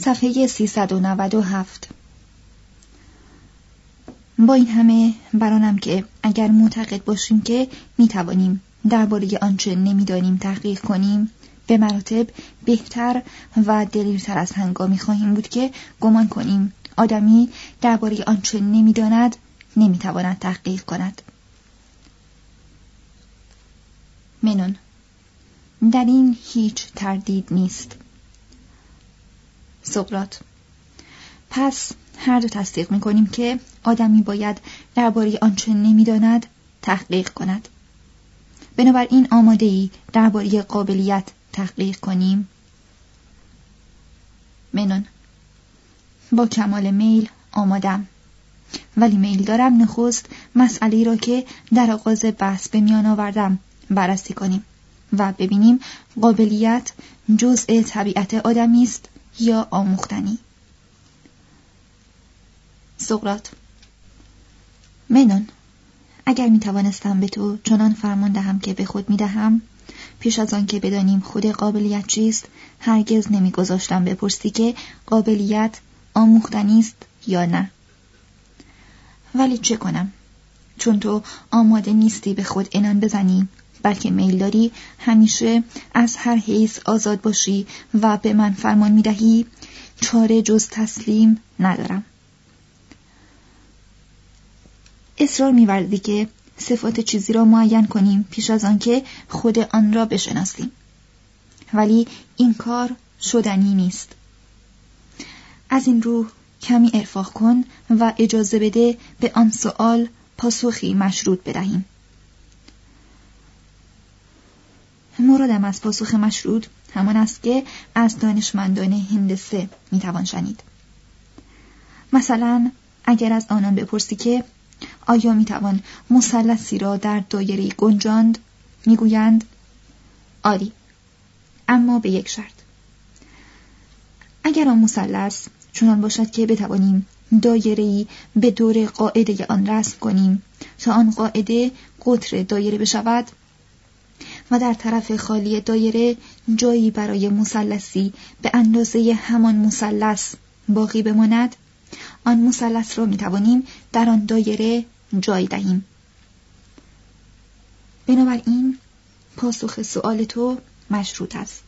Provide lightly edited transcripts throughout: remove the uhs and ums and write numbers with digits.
صفحه 397. با این همه برانم که اگر معتقد باشیم که میتوانیم درباره آنچه نمیدانیم تحقیق کنیم، به مراتب بهتر و دلیرتر از هنگامی خواهیم بود که گمان کنیم آدمی درباره آنچه نمیداند نمیتواند تحقیق کند. منون: در این هیچ تردید نیست. سقراط: پس هر دو تصدیق می‌کنیم که آدمی باید درباره آنچه نمی‌داند تحقیق کند. بنابراین آماده‌ای درباره قابلیت تحقیق کنیم؟ منون: با کمال میل آمادم، ولی میل دارم نخست مسئله‌ای را که در آغاز بحث به میان آوردم بررسی کنیم و ببینیم قابلیت جزء طبیعت آدمی است یا آموختنی. سقراط: منون: اگر می توانستم به تو چنان فرمان دهم که به خود می دهم، پیش از آن که بدانیم خود قابلیت چیست هرگز نمی گذاشتم بپرسی که قابلیت آموختنی است یا نه. ولی چه کنم؟ چون تو آماده نیستی به خود عنان بزنی، بلکه میل داری همیشه از هر حیث آزاد باشی و به من فرمان می دهی، چاره جز تسلیم ندارم. اصرار می‌ورزی که صفات چیزی را معین کنیم پیش از آن که خود آن را بشناسیم، ولی این کار شدنی نیست. از این رو کمی ارفاق کن و اجازه بده به آن سؤال پاسخی مشروط بدهیم. مرادم از پاسخ مشروط همان است که از دانشمندان هندسه میتوان شنید. مثلا اگر از آنان بپرسی که آیا میتوان مثلثی را در دایره گنجاند، میگویند آری، اما به یک شرط: اگر آن مثلث چنان باشد که بتوانیم دایره‌ای به دور قاعده آن رسم کنیم تا آن قاعده قطر دایره بشود و در طرف خالی دایره جایی برای مثلثی به اندازه همان مثلث باقی بماند، آن مثلث را میتوانیم در آن دایره جای دهیم. بنابراین پاسخ سؤال تو مشروط است.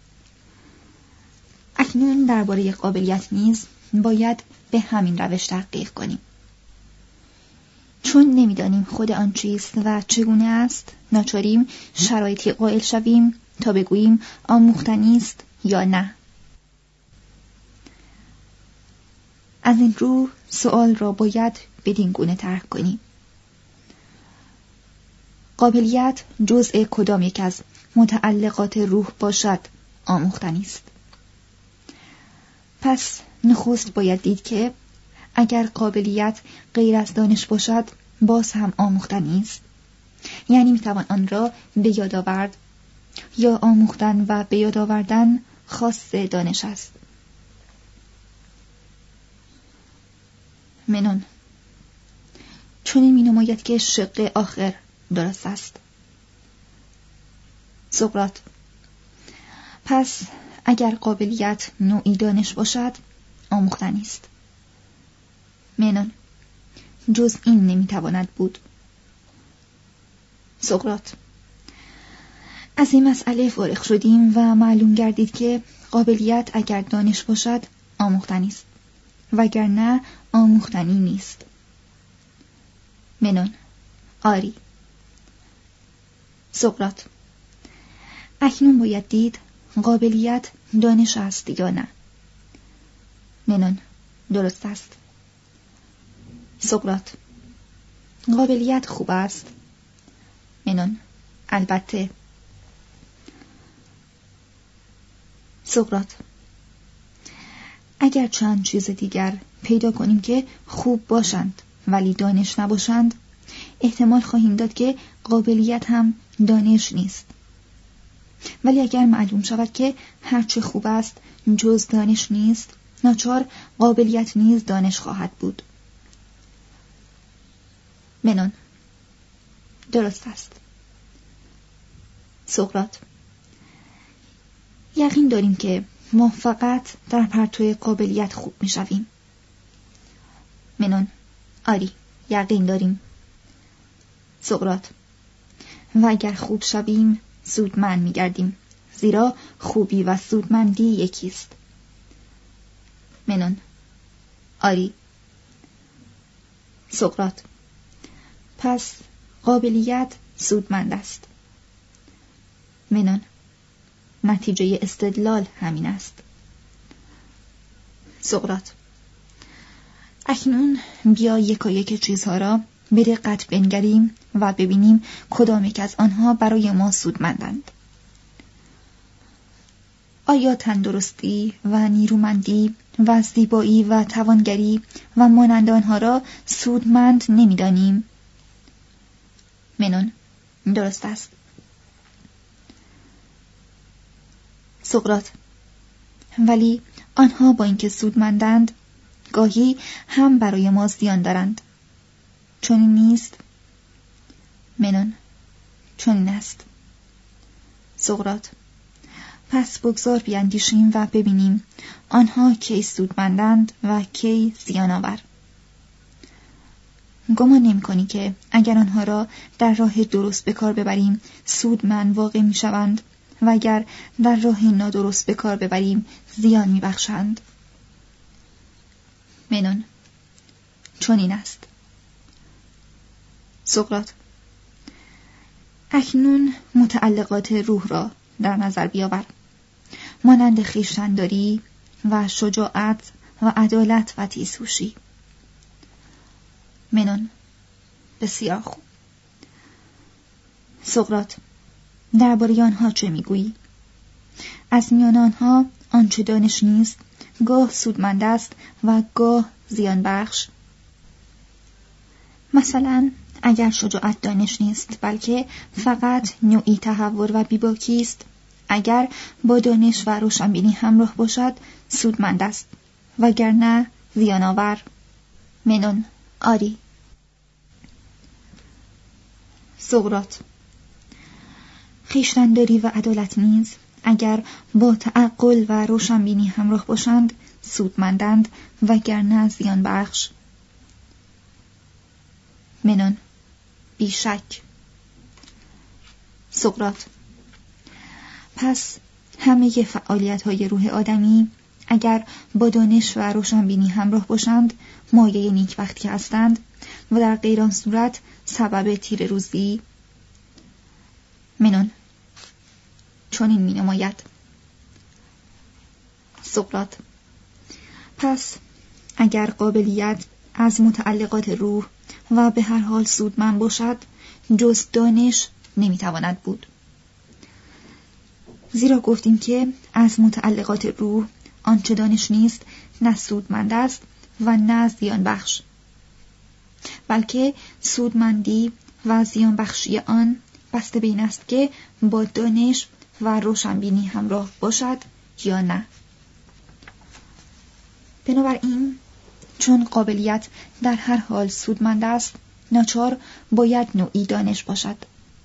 اکنون درباره قابلیت نیز باید به همین روش تحقیق کنیم. چون نمیدانیم خود آن چیست و چگونه است، ناچاریم شرایطی قائل شویم تا بگوییم آموختنی است یا نه. از این رو سؤال را باید بدین گونه طرح کنیم: قابلیت جزء کدام یک از متعلقات روح باشد آموختنی است؟ پس نخست باید دید که اگر قابلیت غیر از دانش باشد باز هم آموختنی است، یعنی میتوان آن را به یاد آورد، یا آموختن و به یاد آوردن خاص دانش است. منون: چون این مینماید که شق آخر درست است. سقراط: پس اگر قابلیت نوعی دانش باشد آموختنی است. منون: جز این نمیتواند بود. سقراط: از این مسئله فارغ شدیم و معلوم گردید که قابلیت اگر دانش باشد آموختنی است، وگرنه آموختنی نیست. منون: آری. سقراط: اکنون باید دید قابلیت دانش است یا نه. منون: درست است. سقراط: قابلیت خوب است. منون: البته. سقراط: اگر چند چیز دیگر پیدا کنیم که خوب باشند ولی دانش نباشند، احتمال خواهیم داد که قابلیت هم دانش نیست. ولی اگر معلوم شود که هرچه خوب است جز دانش نیست، ناچار قابلیت نیز دانش خواهد بود. منون: درست است. سقراط: یقین داریم که ما فقط در پرتو قابلیت خوب می شویم. منون: آری، یقین داریم. سقراط: و اگر خوب شویم سودمند می گردیم، زیرا خوبی و سودمندی یکیست. منون: آری. سقراط: پس قابلیت سودمند است. منون: نتیجه استدلال همین است. سقراط: اکنون بیا یکایک چیزها را به دقت بنگریم و ببینیم کدام یک از آنها برای ما سودمندند. آیا تندرستی و نیرومندی و زیبایی و توانگری و مانند آنها را سودمند نمی‌دانیم؟ منون: درست است. سقراط: ولی آنها با اینکه سودمندند گاهی هم برای ما زیان دارند. چنین نیست؟ منون: چنین است. سقراط: پس بگذار بیاندیشیم و ببینیم آنها کی سودمندند و کی زیان آور. گمان نمی‌کنی که اگر آنها را در راه درست به کار ببریم سودمند واقع می‌شوند و اگر در راه نادرست به کار ببریم زیان می‌بخشند؟ منون: چنین است. سقراط: اکنون متعلقات روح را در نظر بیاور، مانند خویشتن‌داری و شجاعت و عدالت و تیزهوشی. منون: بسیار خوب. سقراط: درباره آنها چه میگویی؟ از میان آنها آنچه دانش نیست گاه سودمند است و گاه زیان بخش. مثلا اگر شجاعت دانش نیست بلکه فقط نوعی تهور و بیباکی است، اگر با دانش و روشنبینی همراه باشد سودمند است، وگرنه زیان آور. منون: آری. سقراط: خویشتن‌داری و عدالت نیز اگر با تعقل و روشنبینی همراه باشند سودمندند، وگرنه زیان بخش. منون: بیشک. سقراط: پس همه فعالیت‌های روح آدمی اگر با دانش و روشنبینی همراه باشند مایه نیکبختی هستند و در غیر آن صورت سبب تیر روزی. منون: چنین می‌نماید. سقراط: پس اگر قابلیت از متعلقات روح و به هر حال سودمند باشد جز دانش نمیتواند بود، زیرا گفتیم که از متعلقات روح آنچه دانش نیست نه سودمند است و نه زیان بخش، بلکه سودمندی و زیان بخشی آن بسته به این است که با دانش و روشنبینی همراه باشد یا نه. بنابراین چون قابلیت در هر حال سودمند است ناچار باید نوعی دانش باشد.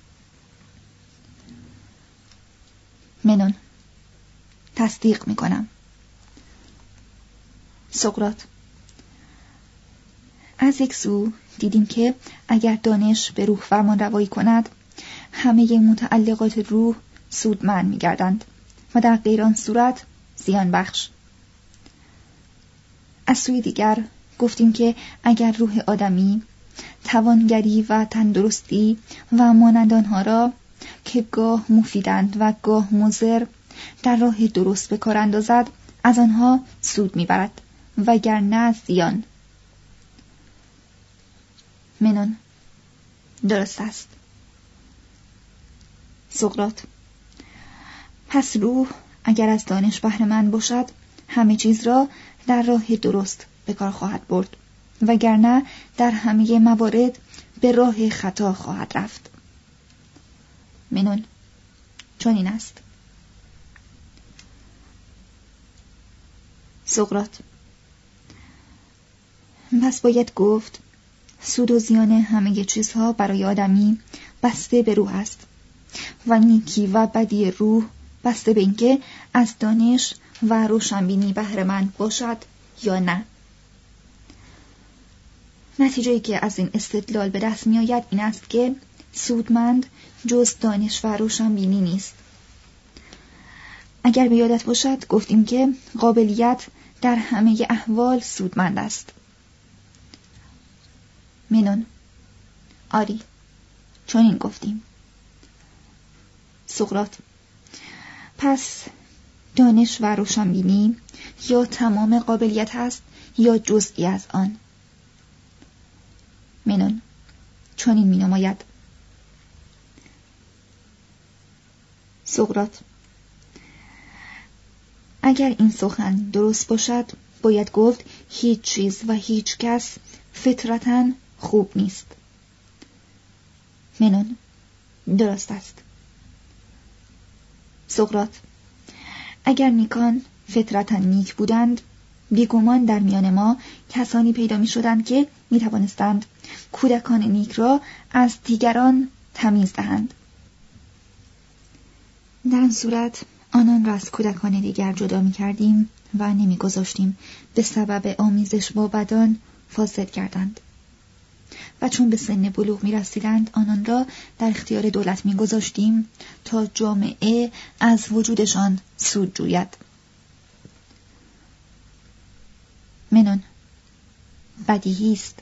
منون: تصدیق می‌کنم. سقراط: از یک سو دیدیم که اگر دانش به روح فرمانروایی کند همه متعلقات روح سودمند می‌گردند و در غیر آن صورت زیان بخش. از سوی دیگر گفتیم که اگر روح آدمی توانگری و تندرستی و مانند آنها را که گاه مفیدند و گاه مضر در راه درست به کار اندازد از آنها سود میبرد، وگرنه زیان. منون: درست است. سقراط: پس روح اگر از دانش بهره مند باشد همه چیز را در راه درست به کار خواهد برد، وگرنه در همه موارد به راه خطا خواهد رفت. منون: چنین است. سقراط: پس باید گفت سود و زیان همه چیزها برای آدمی بسته به روح است و نیکی و بدی روح بسته به اینکه از دانش و روشنبینی بهره‌مند باشد یا نه. نتیجه‌ای که از این استدلال به دست می‌آید این است که سودمند جز دانش و روشنبینی نیست. اگر به یادت باشد گفتیم که قابلیت در همه احوال سودمند است. منون: آری، چون این گفتیم. سقراط: پس دانش و روشنبینی یا تمام قابلیت است یا جزئی از آن. منون: چون این می‌نماید. سقراط: اگر این سخن درست باشد باید گفت هیچ چیز و هیچ کس فطرتاً خوب نیست. منون: درست است. سقراط: اگر نیکان فطرتاً نیک بودند بیگمان در میان ما کسانی پیدا می شدند که می توانستند کودکان نیک را از دیگران تمیز دهند. در این صورت آنان را از کودکان دیگر جدا می کردیم و نمی گذاشتیم به سبب آمیزش با بدان فاسد کردند و چون به سن بلوغ می رسیدند آنان را در اختیار دولت می گذاشتیم تا جامعه از وجودشان سود جوید. منون: بدیهی است.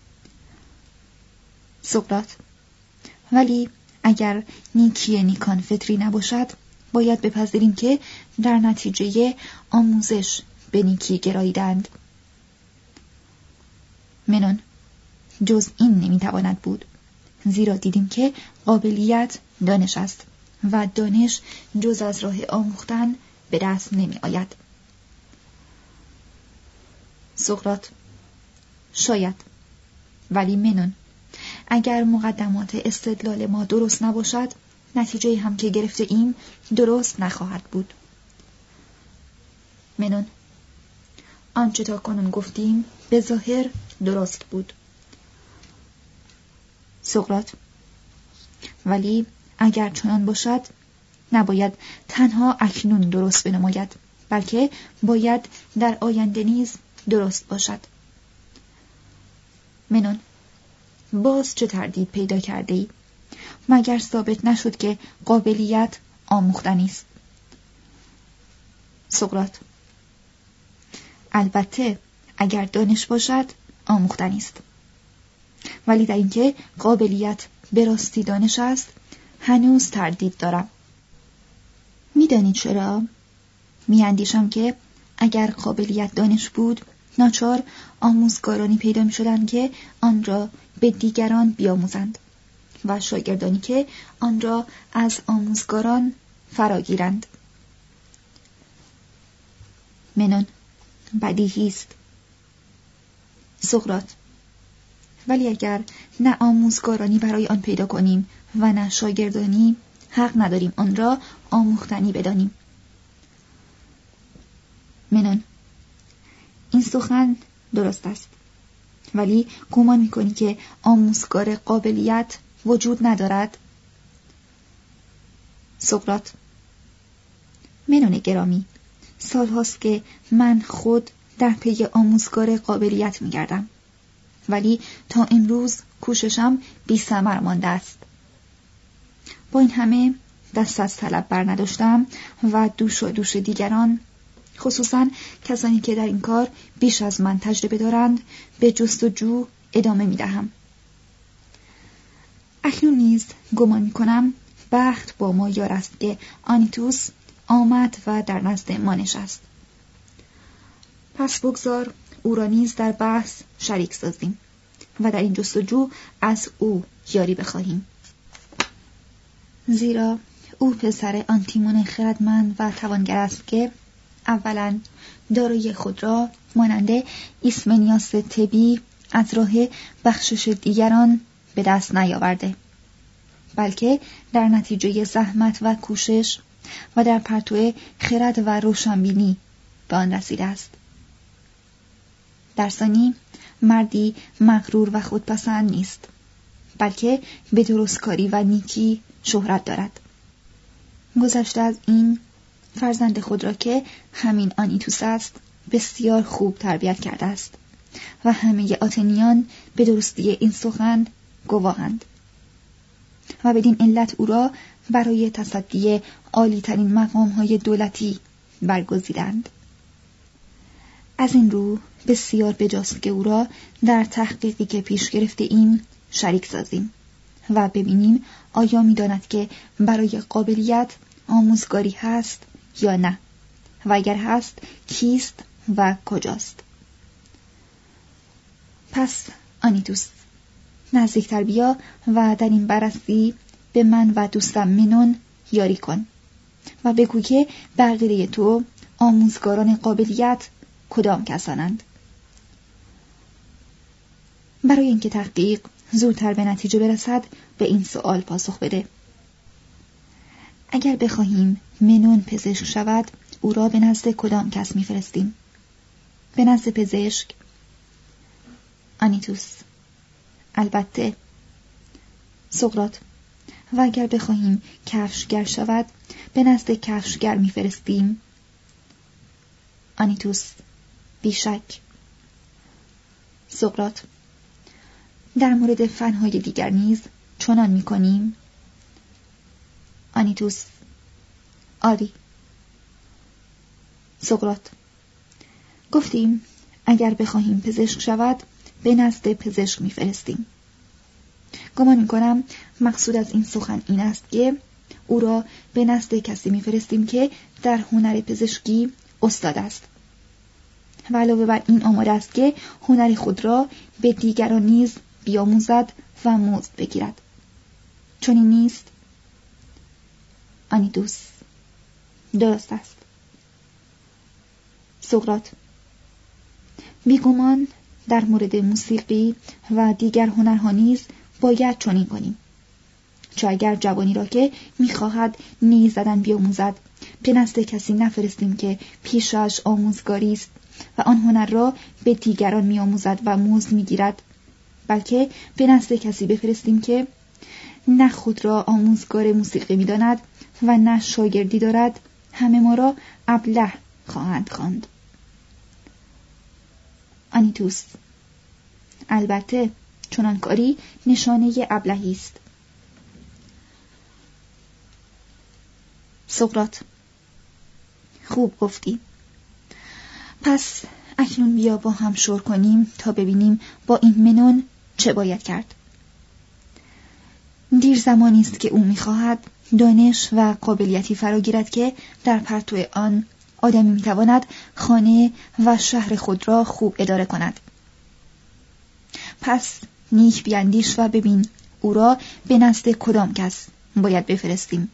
سقراط: ولی اگر نیکی نیکان فطری نباشد باید بپذیریم که در نتیجه آموزش به نیکی گراییدند. منون: جز این نمیتواند بود، زیرا دیدیم که قابلیت دانش است و دانش جز از راه آموختن به دست نمی آید. سقراط: شاید، ولی منون اگر مقدمات استدلال ما درست نباشد نتیجه هم که گرفته ایم درست نخواهد بود. منون: آنچه تا کنون گفتیم به ظاهر درست بود. سقراط: ولی اگر چنان باشد نباید تنها اکنون درست بنماید بلکه باید در آینده نیز درست باشد. منون: باز چه تردید پیدا کرده ای؟ مگر ثابت نشد که قابلیت آموختنی است؟ سقراط: البته اگر دانش باشد آموختنی است، ولی در اینکه قابلیت به راستی دانش است هنوز تردید دارم. میدانی چرا؟ میاندیشم که اگر قابلیت دانش بود ناچار آموزگارانی پیدا میشدند که آن را به دیگران بیاموزند و شاگردانی که آن را از آموزگاران فراگیرند. منون: بدیهی است. سقراط: ولی اگر نه آموزگارانی برای آن پیدا کنیم و نه شاگردانی حق نداریم آن را آموختنی بدانیم. منون: این سخن درست است، ولی گمان می‌کنی که آموزگار قابلیت وجود ندارد؟ سقراط: منون گرامی، سال هاست که من خود در پی آموزگار قابلیت می‌گردم، ولی تا امروز کوششم بی‌ثمر مانده است. با این همه دست از طلب بر نداشتم و دوش و دوش دیگران، خصوصاً کسانی که در این کار بیش از من تجربه دارند، به جستجو ادامه می‌دهم. اکنون نیز گمان می‌کنم بخت با ما یار است که آنیتوس آمد و در نزد ما نشست. پس بگذار او را نیز در بحث شریک سازیم و در این جستجو از او یاری بخواهیم، زیرا او پسر آنتیمون خردمند و توانگر است که اولاً دارای خود را مانند ایسمنیاس طبی از راه بخشش دیگران به دست نیاورده، بلکه در نتیجه زحمت و کوشش و در پرتو خرد و روشنبینی به آن رسیده است. در ثانی مردی مغرور و خودپسند نیست، بلکه به درستکاری و نیکی شهرت دارد. گذشته از این فرزند خود را که همین آنیتوس است بسیار خوب تربیت کرده است و همه آتنیان به درستی این سخن گواهند و بدین علت او را برای تصدی عالی ترین مقام های دولتی برگزیدند. از این رو بسیار بجاست که او را در تحقیقی که پیش گرفته ایم شریک سازیم و ببینیم آیا می داند که برای قابلیت آموزگاری هست یا نه و اگر هست کیست و کجاست. پس آنیتوس نزدیکتر بیا و در این بررسی به من و دوستم منون یاری کن و بگو که بقیه تو آموزگاران قابلیت کدام کسانند. برای اینکه تحقیق زودتر به نتیجه برسد به این سوال پاسخ بده. اگر بخواهیم منون پزشک شود او را به نزد کدام کس میفرستیم؟ به نزد پزشک؟ آنیتوس: البته. سقراط: و اگر بخواهیم کفشگر شود به نزد کفشگر میفرستیم؟ آنیتوس: بیشک. سقراط: در مورد فنهای دیگر نیز چنان میکنیم؟ آنیتوس: آری. سقراط: گفتیم اگر بخواهیم پزشک شود به نزد پزشک میفرستیم. گمان میکنم مقصود از این سخن این است که او را به نزد کسی میفرستیم که در هنر پزشکی استاد است و علاوه بر این آماده است که هنر خود را به دیگران نیز بیاموزد و مزد بگیرد. چون این نیست؟ آنیتوس: درست است. سقراط: بیگمان در مورد موسیقی و دیگر هنرها نیز باید چنین کنیم. چه اگر جوانی را که می‌خواهد نیز زدن بیاموزد به نزد کسی نفرستیم که پیشش آموزگاری است و آن هنر را به دیگران می‌آموزد و مزد می‌گیرد، بلکه به نزد کسی بفرستیم که نه خود را آموزگار موسیقی می‌داند و نه شاگردی دارد، همه ما را ابله خواهند خواند. آنیتوس: البته چنان کاری نشانه ابلهی است. سقراط: خوب گفتی. پس اکنون بیا با هم شور کنیم تا ببینیم با این منون چه باید کرد. دیر زمانی است که او می‌خواهد دانش و قابلیتی فرا گیرد که در پرتو آن آدمی می‌تواند خانه و شهر خود را خوب اداره کند. پس نیک بیاندیش و ببین او را به نزد کدام کس باید بفرستیم.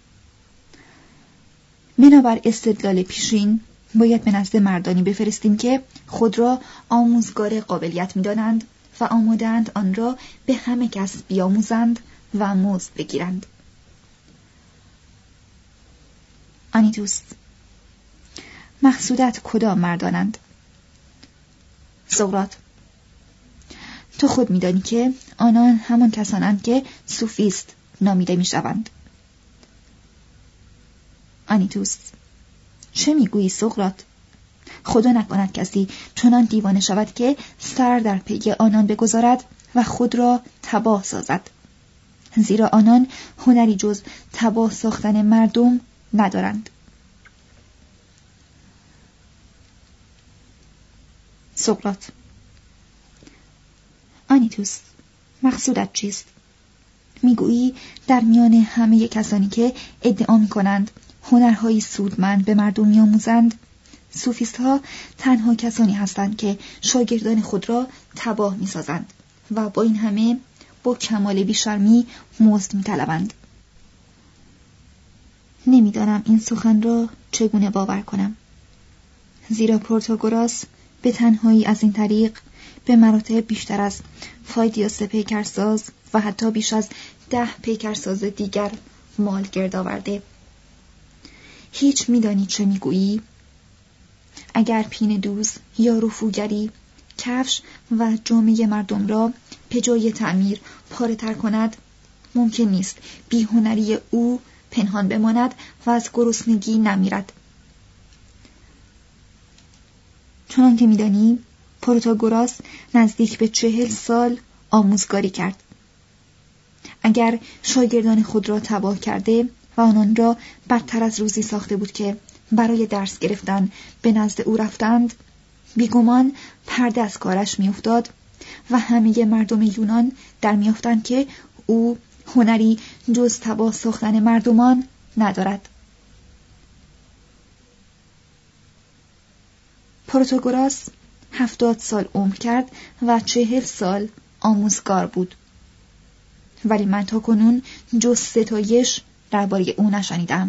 بنابر استدلال پیشین باید به نزد مردانی بفرستیم که خود را آموزگار قابلیت می‌دانند و آماده‌اند آن را به همه کس بیاموزند و مزد بگیرند. آنیتوس: مقصودت کدام مردانند؟ سقراط: تو خود می‌دانی که آنان همان کسانند که سوفیست نامیده می‌شوند. آنیتوس: چه میگویی سقراط؟ خدا نکند کسی چنان دیوانه شود که سر در پی آنان بگذارد و خود را تباه سازد، زیرا آنان هنری جز تباه ساختن مردم ندارند. سقراط: آنیتوس، مقصودت چیست؟ میگویی در میان همه کسانی که ادعا می‌کنند هنرهای سودمند به مردم می‌آموزند، سوفیست‌ها تنها کسانی هستند که شاگردان خود را تباه می‌سازند و با این همه با کمال بی‌شرمی مزد می‌طلبند. نمی‌دانم این سخن را چگونه باور کنم، زیرا پروتاگوراس به تنهایی از این طریق به مراتب بیشتر از فایدیوس پیکرساز و حتی بیش از 10 پیکرساز دیگر مال گرد آورده. هیچ می‌دانی چه میگویی؟ اگر پینه دوز یا رفوگری کفش و جامعه مردم را به جای تعمیر پاره تر کند، ممکن نیست بی‌هنری او پنهان بماند و از گرسنگی نمیرد. چنان که می‌دانی پروتاگوراس نزدیک به 40 سال آموزگاری کرد. اگر شاگردان خود را تباه کرده و آنان را بدتر از روزی ساخته بود که برای درس گرفتن به نزد او رفتند، بیگمان پرده از کارش میافتاد و همه مردم یونان در میافتند که او هنری جز تباه ساختن مردمان ندارد. پروتاگوراس 70 سال عمر کرد و 40 سال آموزگار بود، ولی من تاکنون جز ستایش درباره او نشنیدم.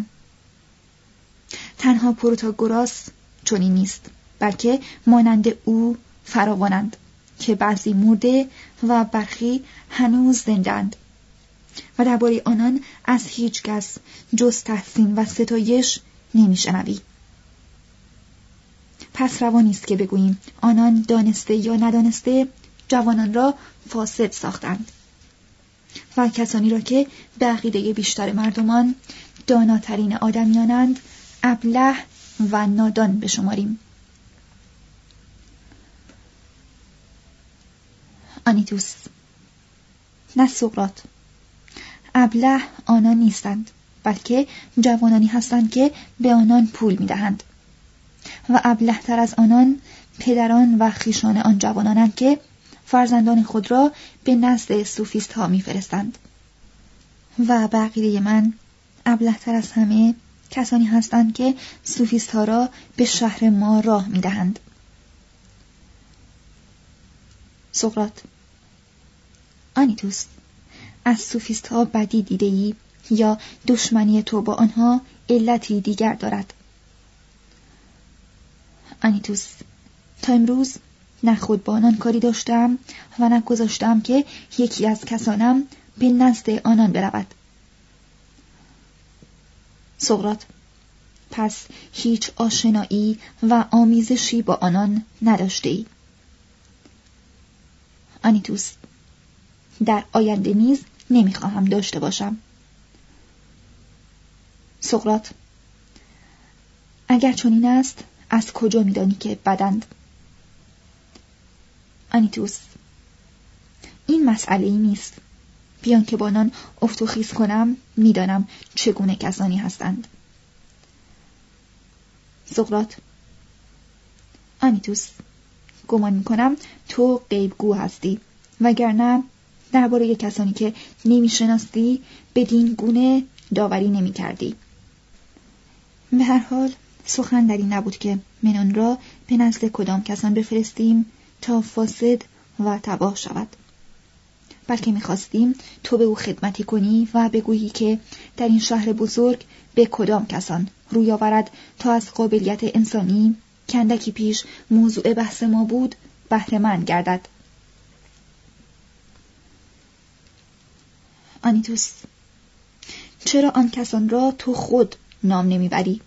تنها پروتاگوراس چنین نیست، بلکه مانند او فراوانند که بعضی مرده و برخی هنوز زنده‌اند و درباره آنان از هیچ کس جز تحسین و ستایش نمیشنوی. پس روانی است که بگوییم آنان دانسته یا ندانسته جوانان را فاسد ساختند و کسانی را که به عقیده بیشتر مردمان داناترین آدمیانند ابله و نادان بشماریم. آنیتوس: نه سقراط، ابله آنان نیستند، بلکه جوانانی هستند که به آنان پول می‌دهند و ابله تر از آنان پدران و خویشان آن جوانانند که فرزندان خود را به نزد سوفیست ها می‌فرستند. و به عقیده من ابله تر از همه کسانی هستند که سوفیست ها را به شهر ما راه می‌دهند. سقراط: آنیتوس، از سوفیست ها بدی دیده‌ای یا دشمنی تو با آنها علتی دیگر دارد؟ آنیتوس: تا امروز نه خود با آنان کاری داشتم و نه گذاشتم که یکی از کسانم به نزد آنان برود. سقراط: پس هیچ آشنایی و آمیزشی با آنان نداشته ای؟ آنیتوس: در آینده نیز نمیخواهم داشته باشم. سقراط: اگر چنین است از کجا میدانی که بدند؟ آنیتوس: این مسئله‌ای نیست. بیان که با آنان افت و خیز کنم میدانم چگونه کسانی هستند. سقراط: آنیتوس، گمان میکنم تو غیبگو هستی، وگرنه درباره کسانی که نمیشناستی بدین گونه داوری نمیکردی. به هر حال سخن در این نبود که منون را به نزد کدام کسان بفرستیم تا فاسد و تباه شود، بلکه می‌خواستیم تو به او خدمتی کنی و بگویی که در این شهر بزرگ به کدام کسان روی آورد تا از قابلیت انسانی که اندکی پیش موضوع بحث ما بود بهره مند گردد. آنیتوس: چرا آن کسان را تو خود نام نمیبری؟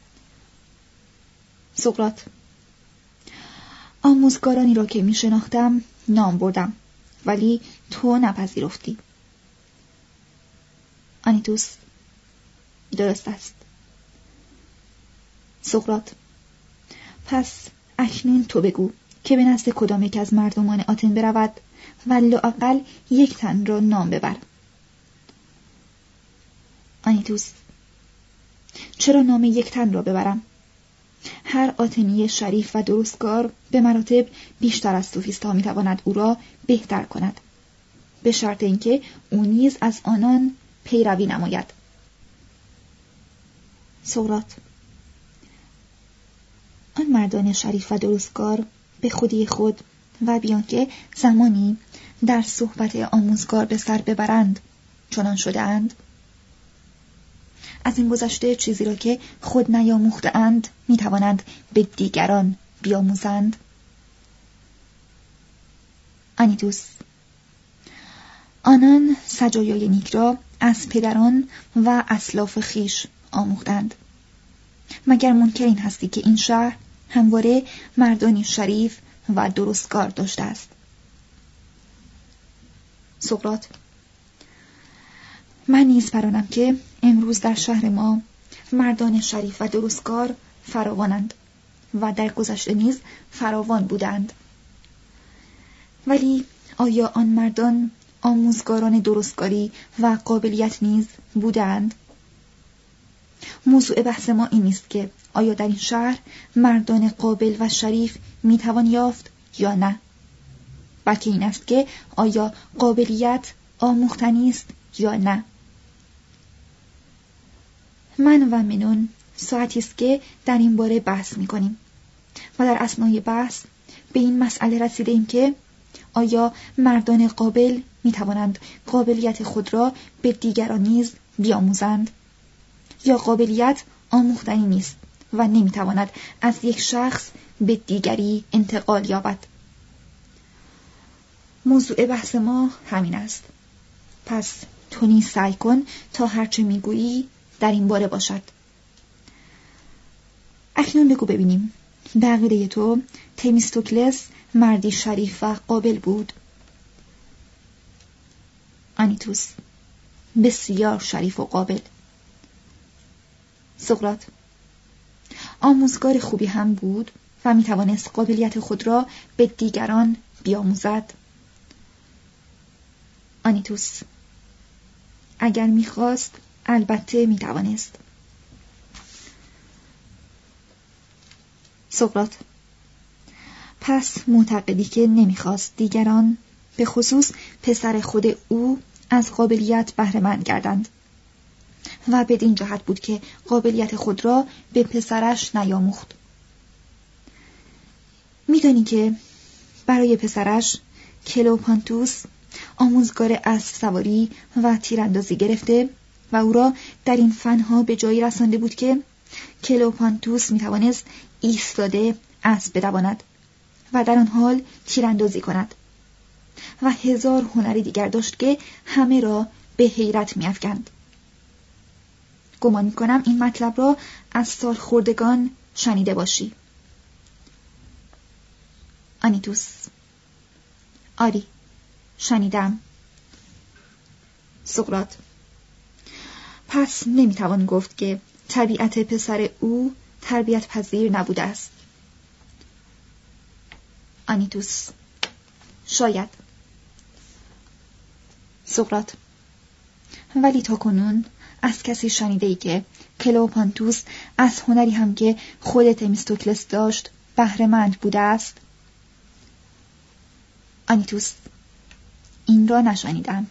سقراط: آموزگارانی را که میشناختم نام بردم، ولی تو نپذیرفتی. آنیتوس: درست است. سقراط: پس اکنون تو بگو که به نزد کدام یک از مردمان آتن برود و لااقل یک تن را نام ببر. آنیتوس: چرا نام یک تن را ببرم؟ هر آتنی شریف و درستکار به مراتب بیشتر از سوفیستا میتواند او را بهتر کند، به شرط اینکه او نیز از آنان پیروی نماید. سقراط: آن مردان شریف و درستکار به خودی خود و بیان که زمانی در صحبت آموزگار به سر ببرند چنان شده اند؟ از این گذشته چیزی را که خود نیاموخته اند می توانند به دیگران بیاموزند؟ آنیتوس: آنان سجایای نیک را از پدران و اسلاف خیش آموختند. مگر منکر این هستی که این شهر همواره مردانی شریف و درستکار داشته است؟ سقراط: من نیز برانم که امروز در شهر ما مردان شریف و درستکار فراوانند و در گذشته نیز فراوان بودند. ولی آیا آن مردان آموزگاران درستکاری و قابلیت نیز بودند؟ موضوع بحث ما این است که آیا در این شهر مردان قابل و شریف میتوان یافت یا نه؟ بلکه این است که آیا قابلیت آموختنی است یا نه؟ من و منون ساعتی است که در این باره بحث می‌کنیم و در اثنای بحث به این مسئله رسیدیم که آیا مردان قابل می‌توانند قابلیت خود را به دیگران نیز بیاموزند یا قابلیت آموختنی نیست و نمی‌تواند از یک شخص به دیگری انتقال یابد. موضوع بحث ما همین است. پس تو نیز سعی کن تا هرچه میگویی در این باره باشد. اکنون بگو ببینیم، به عقیده تو تمیستوکلس مردی شریف و قابل بود؟ آنیتوس: بسیار شریف و قابل. سقراط: آموزگار خوبی هم بود و می توانست قابلیت خود را به دیگران بیاموزد؟ آنیتوس: اگر می خواست البته می توانست. سقراط: پس معتقدی که نمی خواست دیگران، به خصوص پسر خود او، از قابلیت بهره مند گردند و بدین جهت بود که قابلیت خود را به پسرش نیاموخت. می‌دانی که برای پسرش کلوپانتوس آموزگار اسب سواری و تیراندازی گرفته و او را در این فنها به جایی رسانده بود که کلوپانتوس می‌توانست ایستاده اسب بدواند و در آن حال تیراندازی کند و 1000 هنر دیگر داشت که همه را به حیرت می‌افکند. گمان می‌کنم این مطلب را از سالخوردگان شنیده باشی. آنیتوس: آری، شنیدم. سقراط: پس نمیتوان گفت که طبیعت پسر او تربیت پذیر نبوده است. آنیتوس: شاید. سقراط: ولی تا کنون از کسی شنیده ای که کلوپانتوس از هنری هم که خود تمیستوکلس داشت بهره مند بوده است؟ آنیتوس: این را نشنیدم.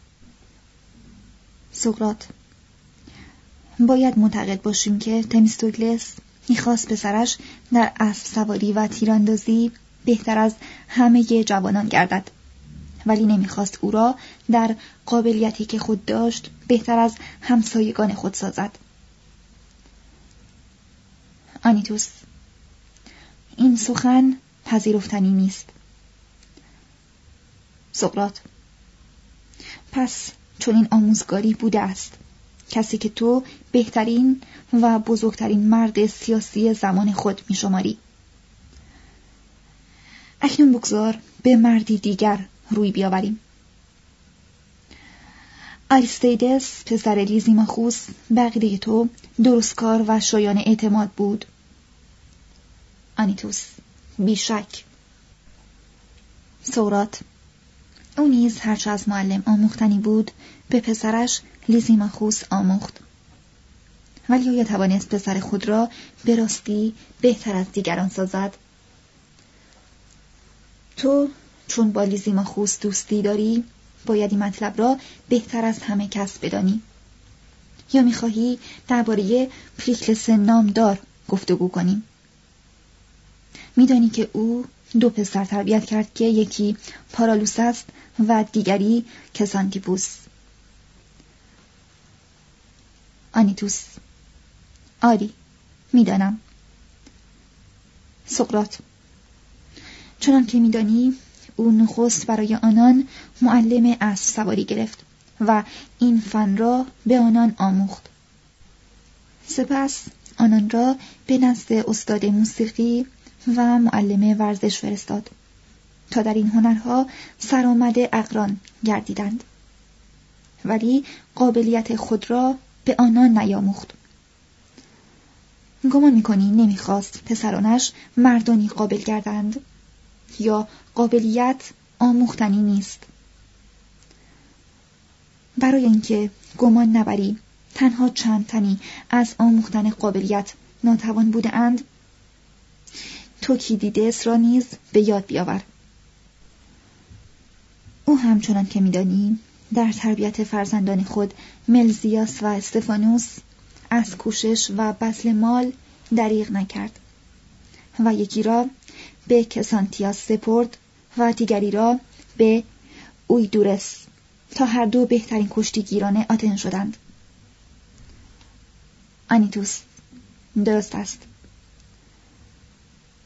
سقراط: باید معتقد باشیم که تمیستوکلس میخواست پسرش در اسب سواری و تیراندازی بهتر از همه جوانان گردد، ولی نمیخواست او را در قابلیتی که خود داشت بهتر از همسایگان خود سازد. آنیتوس: این سخن پذیرفتنی نیست. سقراط: پس چون این آموزگاری بوده است، کسی که تو بهترین و بزرگترین مرد سیاسی زمان خود می شماری. اکنون بگذار به مردی دیگر روی بیاوریم. آریستیدس پسر لیزیماخوس به عقیده تو درستکار و شایان اعتماد بود؟ آنیتوس: بیشک. سقراط: او نیز هرچه از معلم آموختنی بود به پسرش لیزیماخوس آموخت، ولی آیا توانست پسر خود را به راستی بهتر از دیگران سازد؟ تو چون با لیزیماخوس دوستی داری باید این مطلب را بهتر از همه کس بدانی. یا می‌خواهی درباره پریکلس نامدار گفتگو کنیم؟ می‌دانی که او 2 پسر تربیت کرد که یکی پارالوس است و دیگری کسانتیپوس. آنیتوس: آری، می‌دانم. سقراط: چنان که می‌دانی او نخست برای آنان معلم اسب سواری گرفت و این فن را به آنان آموخت. سپس آنان را به نزد استاد موسیقی و معلم ورزش فرستاد تا در این هنرها سرآمد اقران گردیدند ولی قابلیت خود را به آنان نیاموخت. گمان می‌کنی نمی‌خواست پسرانش مردانی قابل گردند؟ یا قابلیت آموختنی نیست؟ برای اینکه گمان نبری تنها چند تنی از آموختن قابلیت ناتوان بوده اند، توکیدیدس را نیز به یاد بیاور. او همچنان که می‌دانی در تربیت فرزندان خود ملزیاس و استفانوس از کوشش و بذل مال دریغ نکرد و یکی را به کسانتیاس سپرد و دیگری را به اویدورس تا هر دو بهترین کشتیگیران آتن شدند. آنیتوس: درست است.